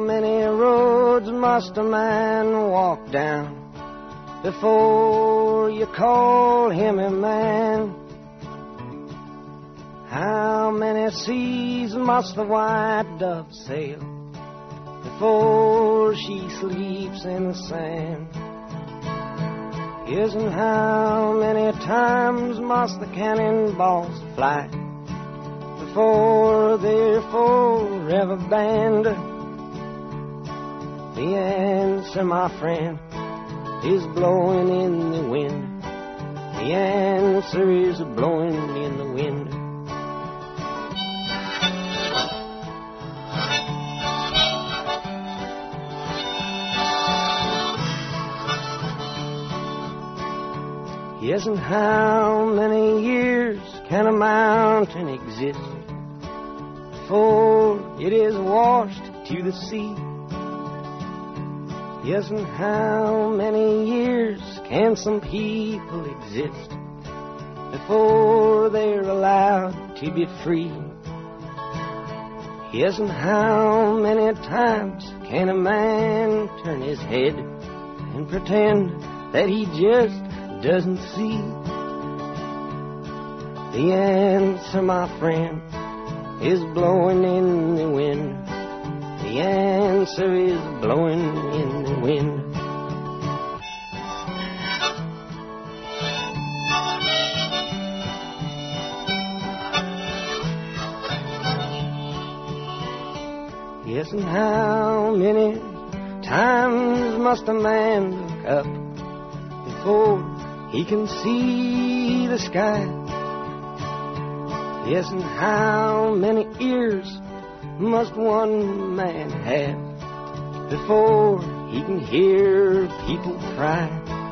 many roads must a man walk down before you call him a man? How many seas must the white dove sail before she sleeps in the sand? Yes, and how many times must the cannonballs fly before they're forever banned? The answer, my friend, is blowing in the wind. The answer is blowing in the wind. Yes, and how many years can a mountain exist before it is washed to the sea? Yes, and how many years can some people exist before they're allowed to be free? Yes, and how many times can a man turn his head and pretend that he just doesn't see? The answer, my friend, is blowing in the wind. The answer is blowing in the wind. Yes, and how many times must a man look up before he can see the sky? Yes, and how many ears must one man have before he can hear people cry?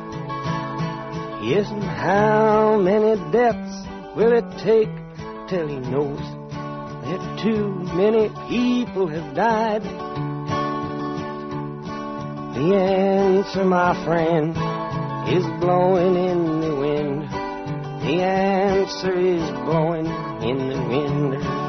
Yes, and how many deaths will it take till he knows that too many people have died? The answer, my friend, is blowing in the wind. The answer is blowing in the wind.